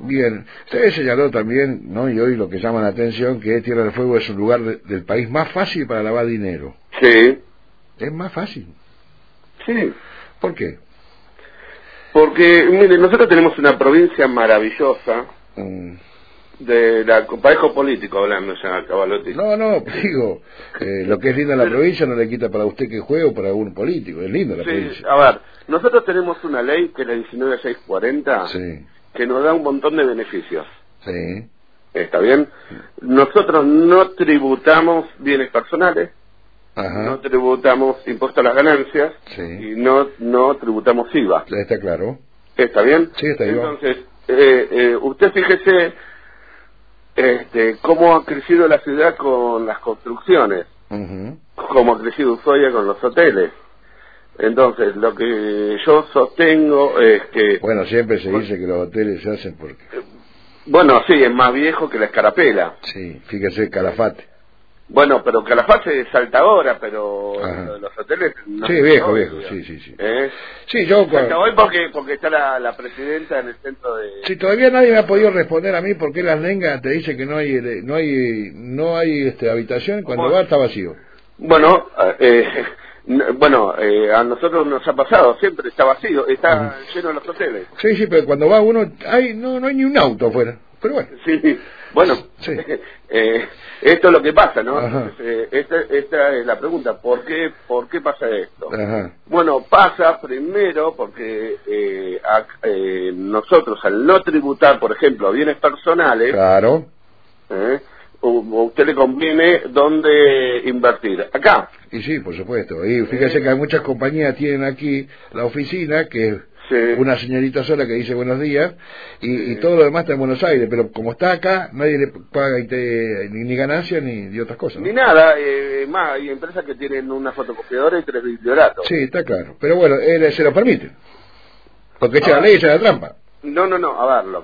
Bien, usted señaló también, ¿no? Y hoy lo que llama la atención, que Tierra del Fuego es un lugar del país más fácil para lavar dinero. Sí. ¿Es más fácil? Sí. ¿Por qué? Porque, mire, nosotros tenemos una provincia maravillosa, de la parejo político hablando ya, Cavalotti. No, digo, lo que es linda la provincia no le quita para usted que juegue o para algún político, es linda la provincia. A ver, nosotros tenemos una ley que es la 19640, que nos da un montón de beneficios. Sí. ¿Está bien? Nosotros no tributamos bienes personales, no tributamos impuesto a las ganancias, y no tributamos IVA. Está claro. ¿Está bien? Sí, está bien. Entonces, usted fíjese cómo ha crecido la ciudad con las construcciones, cómo ha crecido Ushuaia con los hoteles. Entonces, lo que yo sostengo es que... Bueno, siempre se dice que los hoteles se hacen porque... Bueno, sí, es más viejo que la Escarapela. Sí, fíjese, Calafate. Bueno, pero Calafate es alta hora, pero los hoteles... No, sí, viejo, sí. Sí, yo... Hoy porque está la presidenta en el centro de... Sí, todavía nadie me ha podido responder a mí por qué las lengas te dicen que no hay habitación, cuando va está vacío. Bueno, a nosotros nos ha pasado, siempre está vacío, está lleno los hoteles. Sí, pero cuando va uno, no hay ni un auto afuera, pero bueno. Sí, bueno, esto es lo que pasa, ¿no? Esta es la pregunta, ¿por qué pasa esto? Bueno, pasa primero porque nosotros al no tributar, por ejemplo, bienes personales, claro, a usted le conviene dónde invertir. Acá. Y sí, por supuesto. Y fíjese que hay muchas compañías tienen aquí la oficina, que es una señorita sola que dice buenos días, y todo lo demás está en Buenos Aires, pero como está acá, nadie le paga ni ganancias ni otras cosas, ¿no? Ni nada, más, hay empresas que tienen una fotocopiadora y 3 biblioratos. Sí, está claro. Pero bueno, él se lo permite. Porque echa la ley y echa la trampa. No, a ver, lo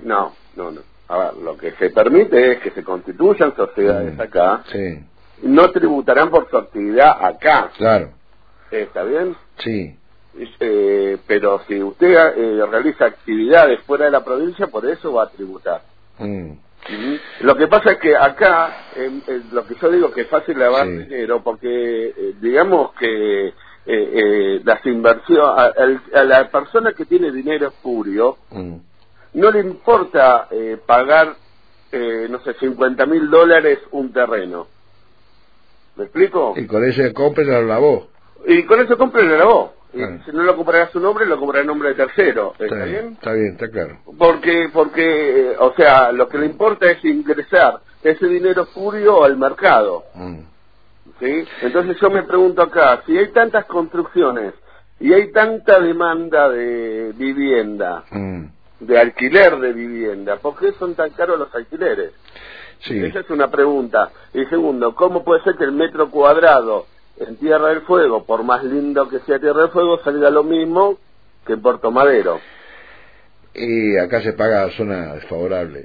que se permite es que se constituyan sociedades acá, no tributarán por su actividad acá. Claro. ¿Está bien? Sí. Pero si usted realiza actividades fuera de la provincia, por eso va a tributar. Lo que pasa es que acá, lo que yo digo que es fácil lavar dinero, porque digamos que las inversiones, a la persona que tiene dinero espurio, no le importa pagar, no sé, $50.000 un terreno. ¿Me explico? Y con ese compra lo lavó. Y con eso compra y lo lavó. Y si no lo comprará a su nombre, lo comprará en nombre de tercero. ¿Está bien? Está bien, está claro. Porque o sea, lo que le importa es ingresar ese dinero espurio al mercado. ¿Sí? Entonces yo me pregunto acá, si hay tantas construcciones y hay tanta demanda de vivienda, de alquiler de vivienda, ¿por qué son tan caros los alquileres? Esa es una pregunta. Y segundo, ¿cómo puede ser que el metro cuadrado en Tierra del Fuego, por más lindo que sea Tierra del Fuego, salga lo mismo que en Puerto Madero? Y acá se paga zona desfavorable.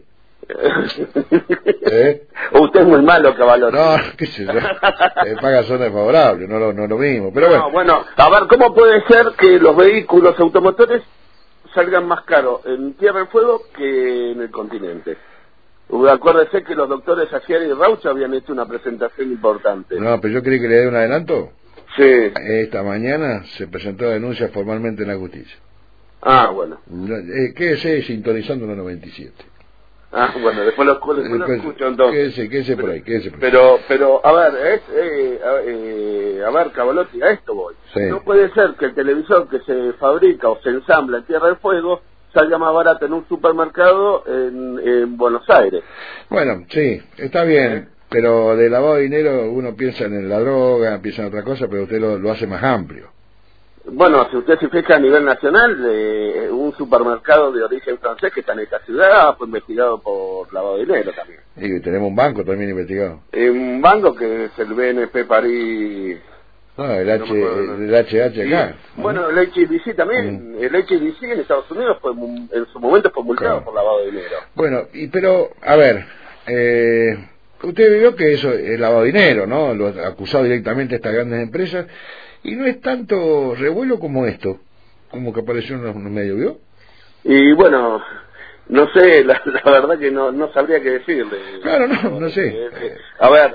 Usted es muy malo, Cavalotti. No, qué sé yo. Paga zona desfavorable, no lo mismo. Pero bueno. Bueno, a ver, ¿cómo puede ser que los vehículos automotores salgan más caros en Tierra del Fuego que en el continente? Acuérdese que los doctores Aciari y Raucha habían hecho una presentación importante. No, pero yo quería que le dé un adelanto. Sí. Esta mañana se presentó denuncia formalmente en la justicia. Ah, bueno. Quédese sintonizando la 97. Ah, bueno, después lo escucho entonces. Quédese por ahí. Pero, a ver, a ver, Cavalotti, a esto voy. No puede ser que el televisor que se fabrica o se ensambla en Tierra del Fuego salga más barato en un supermercado en Buenos Aires. Bueno, sí, está bien, pero de lavado de dinero uno piensa en la droga, piensa en otra cosa, pero usted lo hace más amplio. Bueno, si usted se fija a nivel nacional, un supermercado de origen francés que está en esta ciudad fue investigado por lavado de dinero también. Y tenemos un banco también investigado. Un banco que es el BNP París. No, el HH acá. Bueno, el HSBC también. El HSBC en Estados Unidos en su momento fue multado por lavado de dinero. Bueno, pero, a ver, usted vio que eso es lavado de dinero, ¿no? Lo ha acusado directamente a estas grandes empresas, y no es tanto revuelo como esto, como que apareció en los medios, ¿vio? Y bueno, No sé, la verdad que no sabría qué decirle. Claro, no sé. A ver,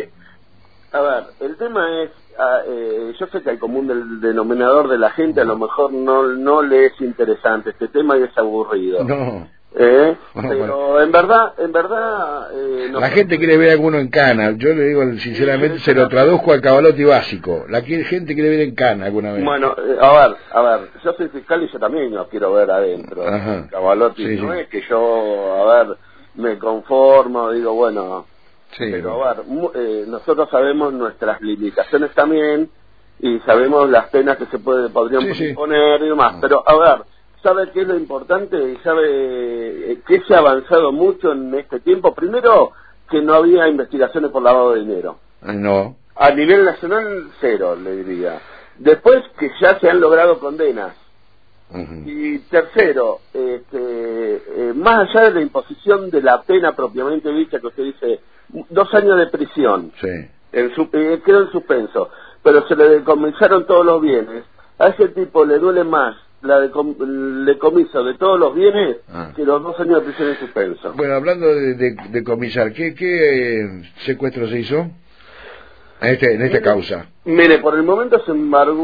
el tema es, yo sé que el común del denominador de la gente a lo mejor no le es interesante este tema y es aburrido. No. Pero en verdad la gente quiere ver a alguno en cana. Yo le digo sinceramente, se lo traduzco al Cavalotti básico. La gente quiere ver en cana alguna vez. Bueno, a ver, yo soy fiscal y yo también lo quiero ver adentro. Cavalotti no es que yo, me conformo, digo, bueno, pero a ver, nosotros sabemos nuestras limitaciones también y sabemos las penas que se podrían imponer y demás, pero a ver, ¿sabe qué es lo importante? ¿Y sabe que se ha avanzado mucho en este tiempo? Primero, que no había investigaciones por lavado de dinero. No. A nivel nacional, cero, le diría. Después, que ya se han logrado condenas. Y tercero, más allá de la imposición de la pena propiamente dicha, que usted dice, 2 años de prisión, quedó en suspenso, pero se le decomisaron todos los bienes. A ese tipo le duele más el decomiso de todos los bienes que los 2 años de prisión en suspenso. Bueno, hablando de decomisar, ¿qué secuestro se hizo en esta causa? Mire, por el momento se embargó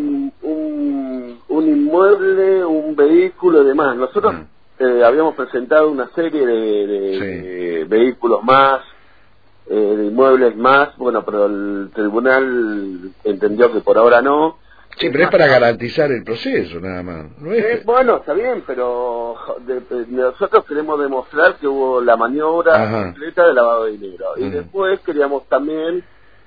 un inmueble, un vehículo y demás. Nosotros habíamos presentado una serie de vehículos más, de inmuebles más, bueno, pero el tribunal entendió que por ahora no. Sí, pero es para garantizar el proceso, nada más. No es... bueno, está bien, pero nosotros queremos demostrar que hubo la maniobra completa de lavado de dinero. Y después queríamos también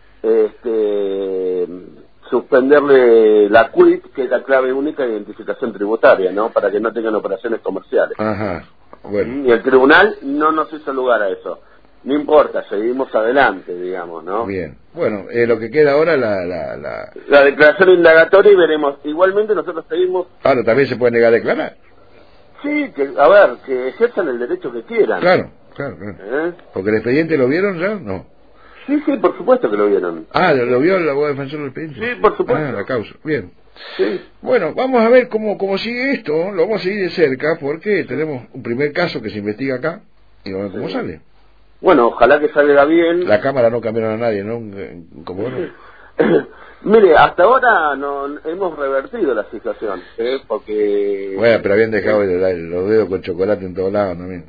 suspenderle la QUIT, que es la clave única de identificación tributaria, ¿no? Para que no tengan operaciones comerciales. Bueno. Y el tribunal no nos hizo lugar a eso. No importa, seguimos adelante, digamos, ¿no? Bien. Bueno, lo que queda ahora la declaración indagatoria y veremos. Igualmente nosotros seguimos... Ahora, ¿también se puede negar a declarar? Sí, que ejerzan el derecho que quieran. Claro. ¿Porque el expediente lo vieron ya? No. Sí, por supuesto que lo vieron. ¿Lo vio el abogado defensor del expediente? Sí, por supuesto. La causa. Bien. Sí. Bueno, vamos a ver cómo sigue esto. Lo vamos a seguir de cerca porque tenemos un primer caso que se investiga acá y vamos a ver cómo sale. Bueno, ojalá que salga bien. La cámara no cambiaron a nadie, ¿no? Como Mire, hasta ahora no hemos revertido la situación, porque... Bueno, pero habían dejado los dedos con chocolate en todos lados también.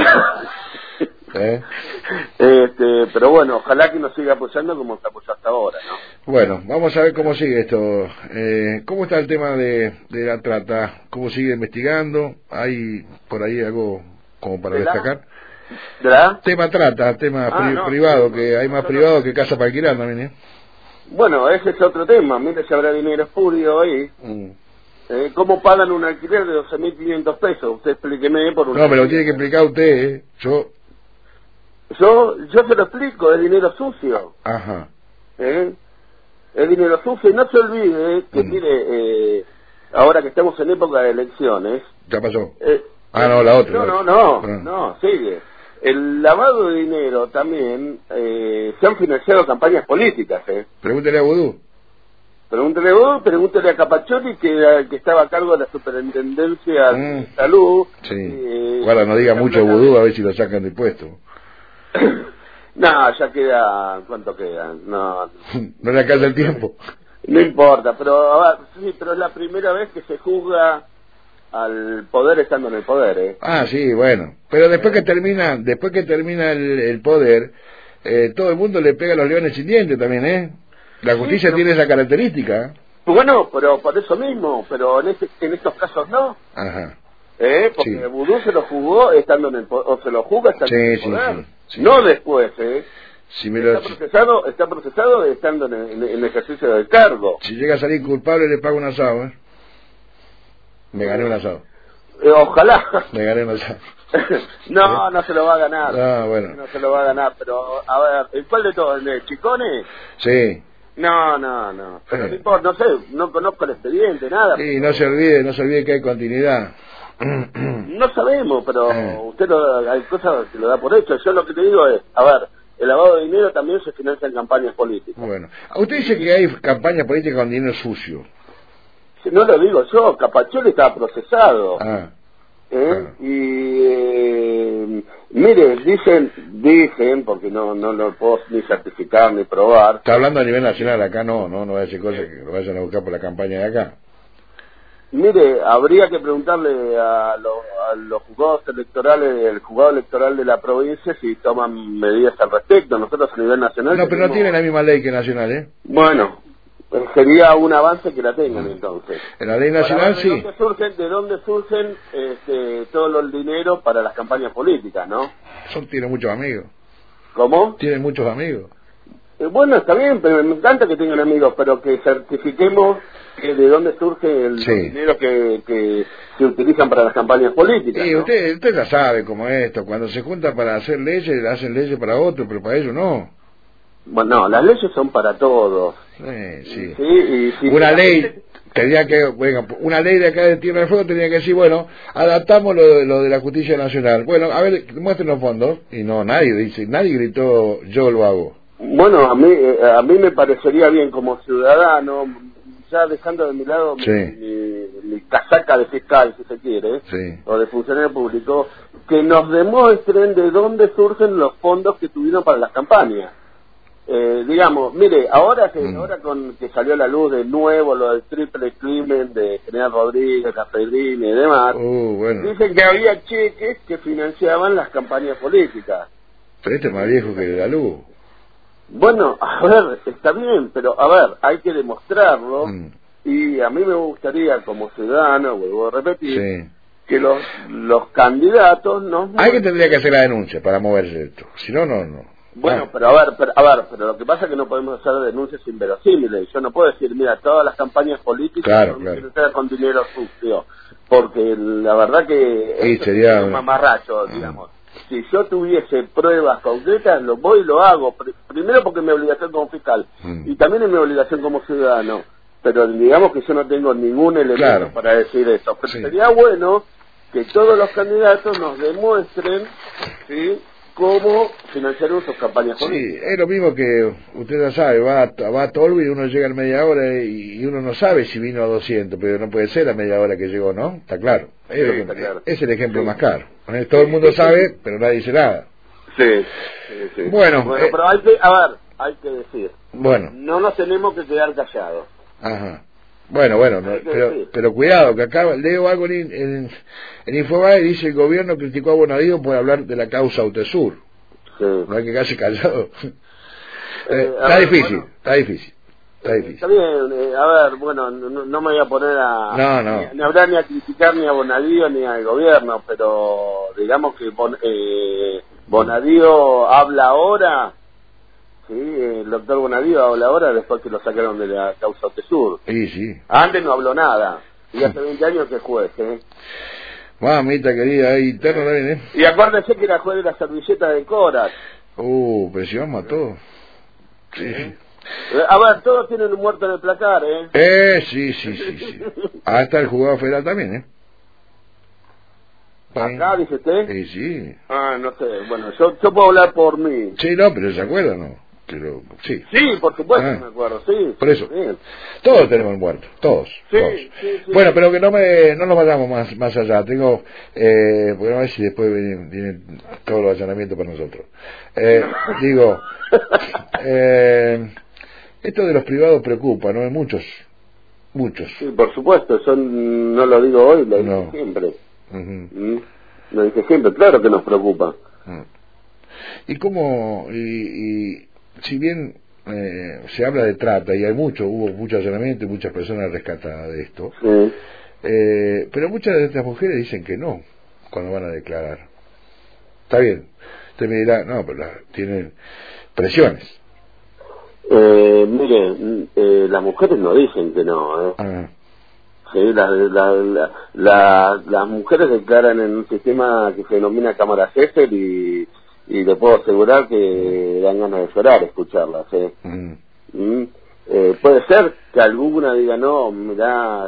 Pero bueno, ojalá que nos siga apoyando como está apoyando hasta ahora, ¿no? Bueno, vamos a ver cómo sigue esto. ¿Cómo está el tema de la trata? ¿Cómo sigue investigando? ¿Hay por ahí algo como para destacar? Tema trata, privado, que hay más privado que casa para alquilar también, Bueno, ese es otro tema. Mire si habrá dinero espurio ahí. ¿Cómo pagan un alquiler de 12.500 pesos? Usted explíqueme por un... No, me lo tiene que explicar usted, Yo se lo explico, es dinero sucio. Es dinero sucio y no se olvide que, mire, ahora que estamos en época de elecciones... ¿Ya pasó? No, la otra. No, sigue. El lavado de dinero también, se han financiado campañas políticas, Pregúntele a Vudú. Pregúntele a Capaccioli, que estaba a cargo de la superintendencia de salud. Ahora no diga mucho Vudú, a ver si lo sacan de puesto. No, ya queda... ¿Cuánto queda? No le alcanza el tiempo. No importa, pero pero es la primera vez que se juzga al poder estando en el poder, sí, bueno, pero después que termina el poder, todo el mundo le pega a los leones sin dientes también, la justicia tiene esa característica. Bueno, pero por eso mismo, pero en estos casos no. Porque Vudú se lo jugó estando en el poder, o se lo juzga estando en el poder, no después, está procesado estando en el ejercicio del cargo. Si llega a salir culpable le pago un asado, Me gané un asado. Ojalá. Me gané un asado. No se lo va a ganar. No se lo va a ganar, pero a ver, ¿el cuál de todos? ¿El de Chicone? Sí. No. Pero no importa, no sé, no conozco el expediente, nada. Sí, no se olvide que hay continuidad. No sabemos, pero usted hay cosas que lo da por hecho. Yo lo que te digo es, a ver, el lavado de dinero también se financia en campañas políticas. Bueno, usted dice que hay campañas políticas con dinero sucio. No lo digo yo, Capaccioli estaba procesado. Mire, dicen, porque no lo puedo ni certificar ni probar. Está hablando a nivel nacional, acá no va a decir cosas que lo vayan a buscar por la campaña de acá. Mire, habría que preguntarle a los juzgados electorales, el juzgado electoral de la provincia, si toman medidas al respecto. Nosotros a nivel nacional... No, pero no tiene la misma ley que nacional, ¿eh? Bueno, sería un avance que la tengan entonces. En la ley nacional sí. ¿De dónde surgen todo el dinero para las campañas políticas, no? Tiene muchos amigos. ¿Cómo? Tiene muchos amigos. Bueno, está bien, pero me encanta que tengan amigos, pero que certifiquemos de dónde surge el dinero que se utilizan para las campañas políticas. Sí, ¿no? usted ya sabe cómo es esto. Cuando se juntan para hacer leyes, hacen leyes para otros, pero para ellos no. Bueno, no, las leyes son para todos. Sí. Y una ley tendría que, bueno, una ley de acá de Tierra del Fuego tendría que decir, bueno, adaptamos lo de la justicia nacional. Bueno, a ver, muestren los fondos. Y no, nadie gritó, yo lo hago. Bueno, a mí me parecería bien como ciudadano, ya dejando de mi lado mi casaca de fiscal, si se quiere, o de funcionario público, que nos demuestren de dónde surgen los fondos que tuvieron para las campañas. Digamos, mire, ahora que salió a la luz de nuevo lo del triple crimen de General Rodríguez, Cafedrini y demás, dicen que había cheques que financiaban las campañas políticas. Pero este es más viejo que la luz. Bueno, a ver, está bien, pero a ver, hay que demostrarlo, y a mí me gustaría como ciudadano, vuelvo a repetir, que los candidatos no... Alguien tendría que hacer la denuncia para moverse esto, si no, no. Bueno, pero a ver, pero lo que pasa es que no podemos hacer denuncias inverosímiles. Yo no puedo decir, mira, todas las campañas políticas son con dinero sucio, porque la verdad que sería un mamarracho, digamos. Si yo tuviese pruebas concretas, lo voy y lo hago. Primero porque es mi obligación como fiscal, y también es mi obligación como ciudadano. Pero digamos que yo no tengo ningún elemento para decir eso. Pero sería bueno que todos los candidatos nos demuestren, cómo financiaron sus campañas políticas. Sí, es lo mismo que usted ya sabe, va a Tolvi y uno llega a media hora y uno no sabe si vino a 200, pero no puede ser a media hora que llegó, ¿no? Está claro. Es el ejemplo más caro. Todo el mundo sabe, pero nadie dice nada. Sí. Bueno, pero hay que decir. Bueno. No nos tenemos que quedar callados. Ajá. Bueno, pero cuidado, que acá leo algo en Infobae, dice el gobierno criticó a Bonadío por hablar de la causa UTESUR. No hay que quedarse callado. Está difícil. Está bien, a ver, bueno, no me voy a poner ni a hablar ni a criticar ni a Bonadío ni al gobierno, pero digamos que Bonadío habla ahora. Sí, el doctor Bonadío habla ahora después que lo sacaron de la causa UTESUR. Sí. Antes no habló nada. Y hace 20 años que es juez, Mamita querida, ahí interno también, Y acuérdese que era juez de la servilleta de Coras. Pero si vamos a todos. Sí. A ver, todos tienen un muerto en el placar, Sí. Hasta el jugador federal también, ¿Acá, dice usted? Sí. No sé, bueno, yo puedo hablar por mí. Sí, no, pero ¿se acuerda, no? Pero, sí, por supuesto me acuerdo, sí. Por eso, todos tenemos muertos, todos. Sí. Bueno, pero que no nos vayamos más allá. Tengo, porque a ver si después vienen todos los allanamientos para nosotros. Esto de los privados preocupa, ¿no? Hay muchos. Sí, por supuesto, yo no lo digo hoy, lo digo siempre. Lo dije siempre, claro que nos preocupa. Y cómo, y si bien se habla de trata y hubo mucho allanamiento y muchas personas rescatadas de esto, pero muchas de estas mujeres dicen que no cuando van a declarar. Está bien, usted me dirá, no, pero tienen presiones. Mire, las mujeres no dicen que no, Sí, las mujeres declaran en un sistema que se denomina cámara Gesell y le puedo asegurar que dan ganas de llorar escucharlas. Puede ser que alguna diga no, mirá,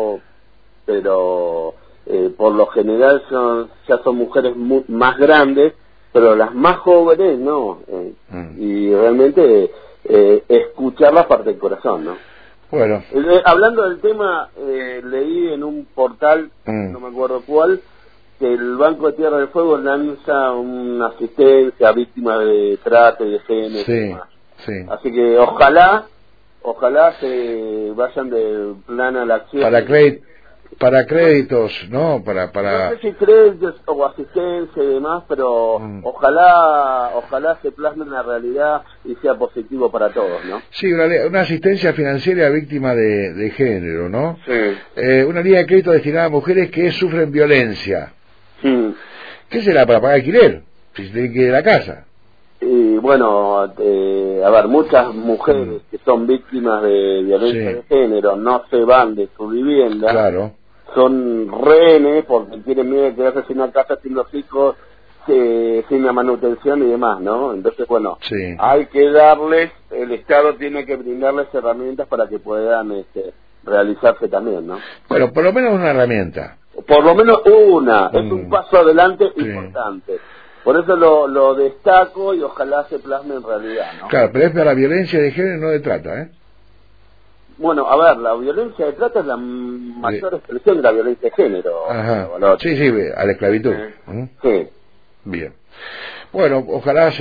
pero por lo general ya son mujeres más grandes, pero las más jóvenes no. Y realmente escucharlas parte del corazón, ¿no? Bueno. Hablando del tema, leí en un portal, no me acuerdo cuál, que el Banco de Tierra del Fuego lanza una asistencia a víctimas de trata y de género y demás. Sí. Así que ojalá se vayan de plan a la acción. Para créditos, ¿no? Para... No sé si créditos o asistencia y demás, pero ojalá se plasme en la realidad y sea positivo para todos, ¿no? Sí, una asistencia financiera a víctimas de género, ¿no? Sí. Una línea de crédito destinada a mujeres que sufren violencia. Sí. ¿Qué será? ¿Para pagar alquiler? Si se tiene que ir de la casa. Y bueno, a ver, muchas mujeres que son víctimas de violencia de género no se van de su vivienda. Claro. Son rehenes porque tienen miedo de quedarse sin una casa, sin los hijos, sin la manutención y demás, ¿no? Entonces, bueno, hay que darles, el Estado tiene que brindarles herramientas para que puedan realizarse también, ¿no? Bueno, por lo menos una herramienta. Por lo menos es un paso adelante importante. Por eso lo destaco y ojalá se plasme en realidad, ¿no? Claro, pero es para la violencia de género, no de trata, ¿eh? Bueno, a ver, la violencia de trata es la mayor expresión de la violencia de género. Ajá. Sí, a la esclavitud. Sí. Bien. Bueno, ojalá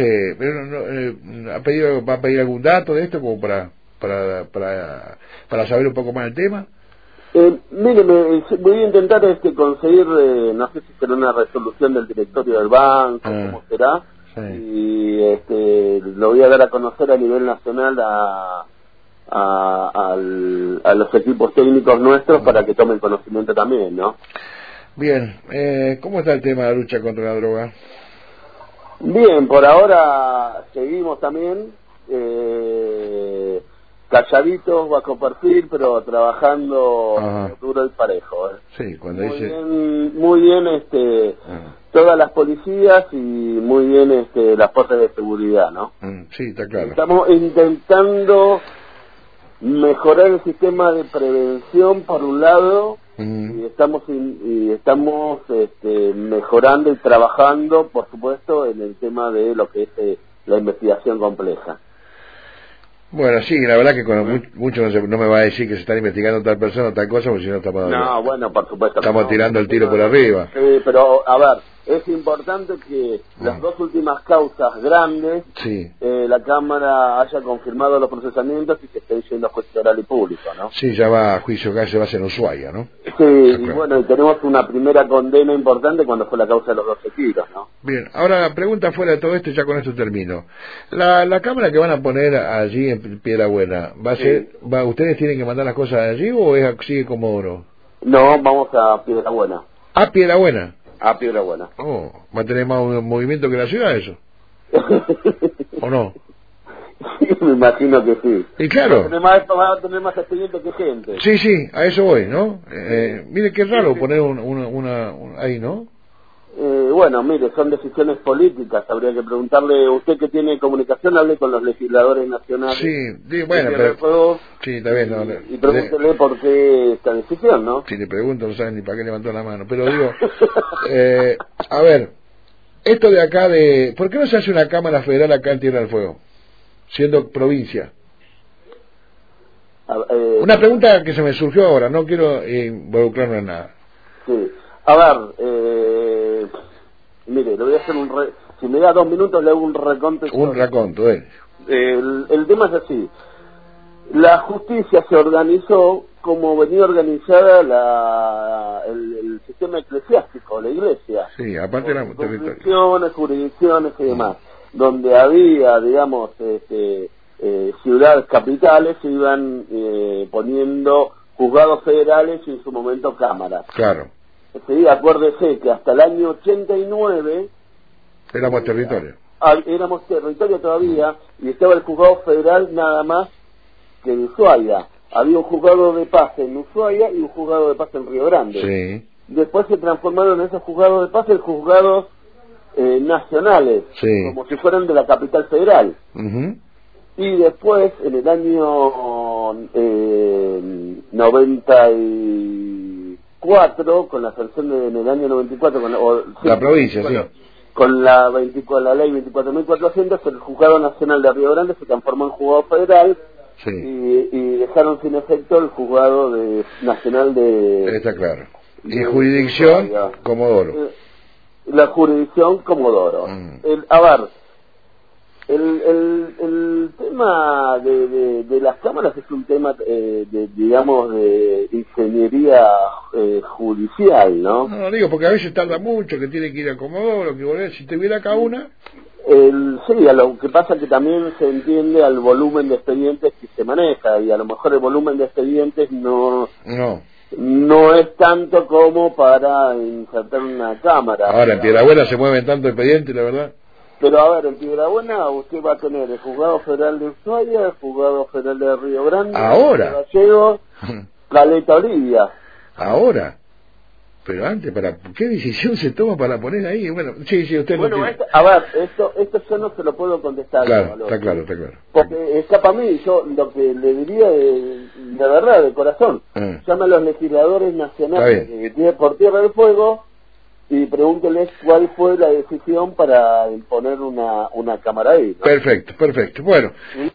va a pedir algún dato de esto como para saber un poco más el tema. Mire, voy a intentar conseguir, no sé si será una resolución del directorio del banco, cómo será, y lo voy a dar a conocer a nivel nacional a los equipos técnicos nuestros para que tomen conocimiento también, ¿no? Bien, ¿cómo está el tema de la lucha contra la droga? Bien, por ahora seguimos también, calladitos, bajo perfil, pero trabajando duro y parejo. Sí, cuando muy bien, todas las policías y muy bien las fuerzas de seguridad, ¿no? Sí, está claro. Estamos intentando mejorar el sistema de prevención por un lado y estamos mejorando y trabajando, por supuesto, en el tema de lo que es la investigación compleja. Bueno, sí, la verdad que mucho no me va a decir que se están investigando tal persona o tal cosa, porque si no estamos... No, bueno, por supuesto. Estamos tirando el tiro por arriba. Sí, pero a ver, es importante que las dos últimas causas grandes, la Cámara haya confirmado los procesamientos y se esté yendo a juicio oral y público, ¿no? Sí, ya va a juicio acá, se va a hacer en Ushuaia, ¿no? Sí, y bueno, y tenemos una primera condena importante cuando fue la causa de los 12 kilos, ¿no? Bien, ahora la pregunta fuera de todo esto, ya con esto termino. La cámara que van a poner allí en Piedrabuena, ¿ustedes tienen que mandar las cosas de allí o sigue como oro? No, vamos a Piedrabuena. ¿A Piedrabuena? A Piedrabuena. Oh, ¿va a tener más movimiento que la ciudad eso? ¿O no? Sí, me imagino que sí. Y claro. Va a tener más expediente que gente. Sí, a eso voy, ¿no? Mire, qué raro poner una ahí, ¿no? Bueno, mire, son decisiones políticas. Habría que preguntarle, usted que tiene comunicación, hable con los legisladores nacionales. Sí, bueno, pero... Sí, está bien. Y pregúntele por qué esta decisión, ¿no? Si le pregunto, no saben ni para qué levantó la mano. Pero digo, a ver, esto de acá ¿por qué no se hace una Cámara Federal acá en Tierra del Fuego? Siendo provincia. Una pregunta que se me surgió ahora, no quiero involucrarme en nada. Sí. A ver, mire, le voy a hacer si me da 2 minutos le hago un reconto. Un raconto, el tema es así. La justicia se organizó como venía organizada el sistema eclesiástico, la iglesia. Sí, aparte eran jurisdicciones y demás. Donde había, digamos, ciudades capitales, se iban poniendo juzgados federales y en su momento cámaras. Claro. Sí, acuérdese que hasta el año 89 éramos territorio. Éramos territorio todavía y estaba el juzgado federal nada más que en Ushuaia. Había un juzgado de paz en Ushuaia y un juzgado de paz en Río Grande. Sí. Después se transformaron en esos juzgados de paz en juzgados nacionales, como si fueran de la capital federal. Y después, en el año 94, con la sanción en el año 94, la provincia, con la ley 24.400, el Juzgado Nacional de Río Grande se transformó en Juzgado Federal y dejaron sin efecto el Juzgado Nacional de... Está claro. Y jurisdicción, Comodoro. la jurisdicción Comodoro. A ver, el tema de las cámaras es un tema, digamos, de ingeniería judicial, ¿no? No, digo, porque a veces tarda mucho, que tiene que ir a Comodoro, que volver, si tuviera acá una... Sí, lo que pasa es que también se entiende al volumen de expedientes que se maneja, y a lo mejor el volumen de expedientes no es tanto como para insertar una cámara. Ahora, en Piedrabuena se mueven tanto expedientes, la verdad. Pero a ver, en Piedrabuena usted va a tener el Juzgado Federal de Ushuaia, el Juzgado Federal de Río Grande, ahora, Gallego, Caleta Olivia. Ahora, pero antes, ¿qué decisión se toma para poner ahí? Bueno, sí, usted bueno, no tiene... a ver, esto yo no se lo puedo contestar. Claro, está claro. Porque escapa a mí, yo lo que le diría de verdad, de corazón, llame a los legisladores nacionales que tiene por Tierra del Fuego y pregúnteles cuál fue la decisión para imponer una cámara ahí, ¿no? Perfecto. Bueno.